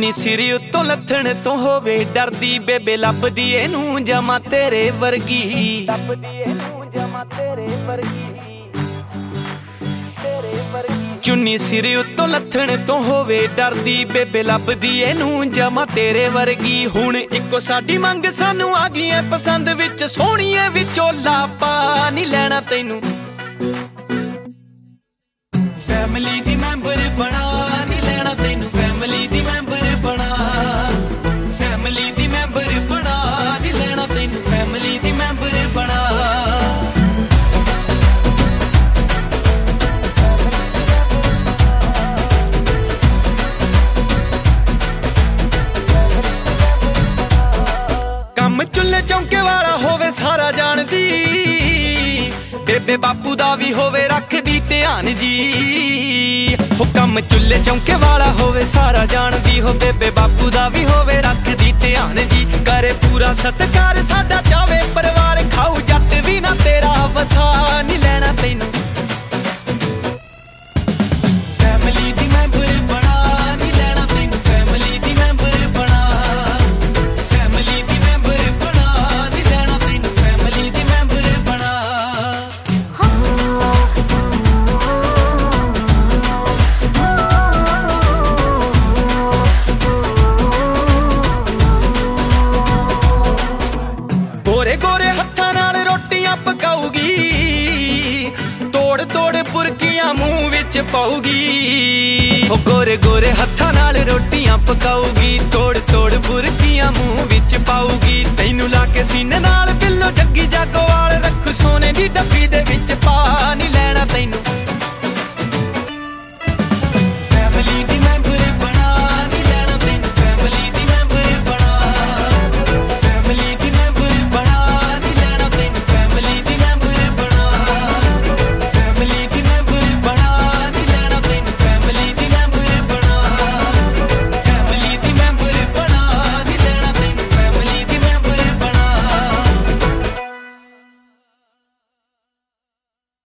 ਚੁੰਨੀ ਸਿਰ ਉੱਤੋਂ ਲੱਥਣ ਤੋਂ ਹੋਵੇ ਡਰਦੀ ਬੇਬੇ ਲੱਭਦੀ ਇਹਨੂੰ ਜਮਾ ਤੇਰੇ ਵਰਗੀ, ਲੱਭਦੀ ਇਹਨੂੰ ਜਮਾ ਤੇਰੇ ਵਰਗੀ, ਤੇਰੇ ਵਰਗੀ। ਚੁੰਨੀ ਸਿਰ ਉੱਤੋਂ ਲੱਥਣ ਤੋਂ ਹੋਵੇ ਡਰਦੀ ਬੇਬੇ ਲੱਭਦੀ ਇਹਨੂੰ ਜਮਾ ਤੇਰੇ ਵਰਗੀ। ਹੁਣ ਇੱਕੋ ਸਾਡੀ ਮੰਗ ਸਾਨੂੰ ਆ ਗਈ ਐ ਪਸੰਦ ਵਿੱਚ, ਸੋਹਣੀਏ ਵਿਚੋਲਾ ਪਾ ਨੀ ਲੈਣਾ ਤੈਨੂੰ, ਫੈਮਿਲੀ ਦੀ ਮੈਂਬਰ ਬਣਾ ਨੀ ਲੈਣਾ ਤੈਨੂੰ, ਫੈਮਿਲੀ ਦੀ ਮੈਂਬਰ ਬਣਾ, ਫੈਮਿਲੀ ਦੀ ਮੈਂਬਰ ਬਣਾ ਨੀ ਲੈਣਾ ਤੈਨੂੰ, ਫੈਮਿਲੀ ਦੀ ਮੈਂਬਰ ਬਣਾ। ਕੰਮ ਚੁੱਲ੍ਹੇ ਚੌਂਕੇ ਵਾਲਾ ਹੋਵੇ ਸਾਰਾ ਜਾਣਦੀ, ਬੇਬੇ ਬਾਪੂ ਦਾ ਵੀ ਹੋਵੇ ਰੱਖਦੀ ਧਿਆਨ ਜੀ। ਹੋ ਕੰਮ ਚੁੱਲ੍ਹੇ ਚੌਂਕੇ ਵਾਲਾ ਹੋਵੇ ਸਾਰਾ ਜਾਣਦੀ, ਹੋ ਬੇਬੇ ਬਾਪੂ ਦਾ ਵੀ ਹੋਵੇ ਰੱਖਦੀ ਧਿਆਨ ਜੀ। ਕਰੇ ਪੂਰਾ ਸਤਿਕਾਰ ਸਾਡਾ ਚਾਵੇ ਪਰਿਵਾਰ, ਖਾਊ ਜੱਟ ਵੀ ਨਾ ਤੇਰਾ ਵਸਾ ਨੀ ਲੈਣਾ ਤੈਨੂੰ, ਫੈਮਿਲੀ ਦੀ ਮੈਂਬਰ ਬਣਾ ਨੀ ਲੈਣਾ ਤੈਨੂੰ, ਫੈਮਿਲੀ ਦੀ ਮੈਂਬਰ ਬਣਾ, ਫੈਮਿਲੀ ਦੀ ਮੈਂਬਰ ਬਣਾ ਨੀ ਲੈਣਾ ਤੈਨੂੰ, ਫੈਮਿਲੀ ਦੀ ਮੈਂਬਰ ਬਣਾ। ਗੋਰੇ ਗੋਰੇ ਹੱਥਾਂ ਨਾਲ ਰੋਟੀਆਂ ਪਕਾਊਗੀ, ਤੋੜ ਤੋੜ ਬੁਰਕੀਆਂ ਮੂੰਹ ਵਿੱਚ ਪਾਊਗੀ। ਉਹ ਗੋਰੇ ਗੋਰੇ ਹੱਥਾਂ ਨਾਲ ਰੋਟੀਆਂ ਪਕਾਊਗੀ, ਤੋੜ ਤੋੜ ਬੁਰਕੀਆਂ ਮੂੰਹ ਵਿੱਚ ਪਾਊਗੀ। ਤੈਨੂੰ ਲਾ ਕੇ ਸੀਨੇ ਨਾਲ ਬਿੱਲੋ ਜੱਗੀ ਜਾਗੋਵਾਲ ਰੱਖੂ ਸੋਨੇ ਦੀ ਡੱਬੀ ਦੇ ਵਿੱਚ,